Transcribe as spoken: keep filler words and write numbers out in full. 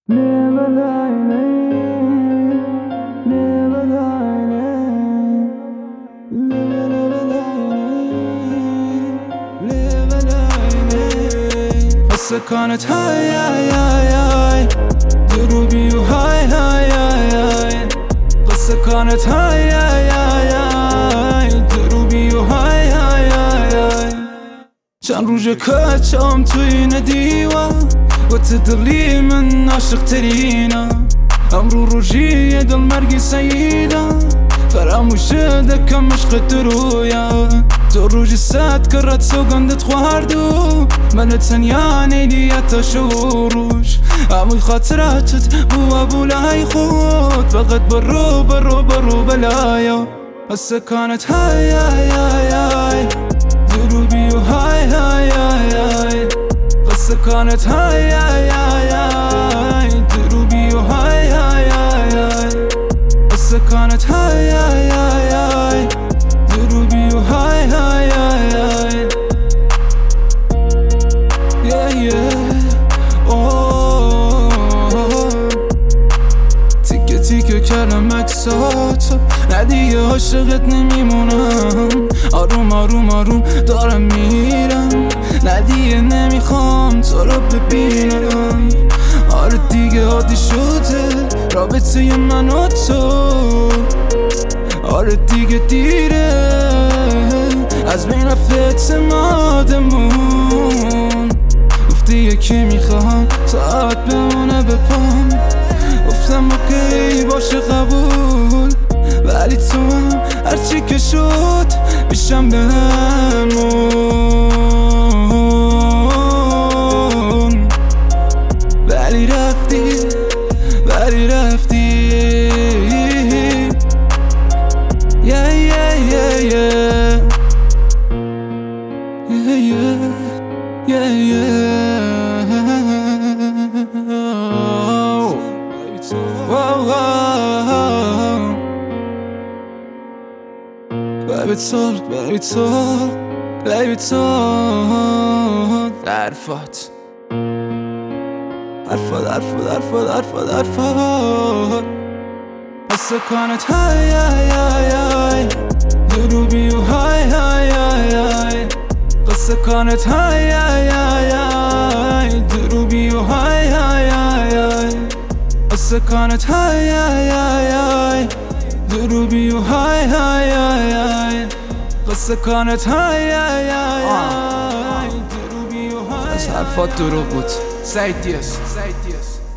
Never lying, never lying, never lying, never lying. قصة كانت هاي هاي هاي هاي دروبي وهاي هاي هاي هاي. قصة كانت هاي هاي هاي هاي دروبي وهاي هاي هاي هاي. چند روزه کچم توی ندیوه و تدلی من عاشق ترینه. امرو روژی دل مرگی سیده فراموشه دکم عشق درویا. تو روژی سد کرد سوگندت خواردو من تنیا نیدیت شوروش. اموی خاطراتت بو بولای خود فقط برو برو برو بلایا. قصة كانت هاي هاي هاي هاي دروبي وهاي هاي هاي هاي. قصة كانت هاي هاي هاي هاي دروبي وهاي هاي هاي هاي. قصة كانت هاي هاي هاي هاي دروبي وهاي هاي هاي هاي. Yeah yeah oh تیکه تیکه کردم عکساتو ندیگه عاشقت نمیمونم. آروم آروم آروم دارم میرم ندیگه نمیخوام تو رو ببینم. آره دیگه عادی شده رابطه من و تو. آره دیگه دیره از بین رفت اعتمادمون. گفتی یکی میخوام ساعت بمونه به پام. گفتم اوکی باشه قبول ولی تو هم هرچی که شد بیشم بهمون. ولی رفتی ولی رفتی yeah yeah yeah yeah yeah yeah yeah yeah. Whoa, whoa. Baby talk, baby talk, baby talk. عرفت عرفت عرفت عرفت عرفت عرفت. قصة كانت هاي هاي هاي هاي دروبي وهاي هاي هاي هاي. قصة كانت هاي هاي هاي هاي دروبي وهاي هاي هاي هاي. قصة كانت هاي هاي هاي هاي دروبي وهاي هاي هاي هاي. قصة كانت هاي هاي هاي هاي دروبي وهاي. بس عرفت دروب بود. سعید دیاس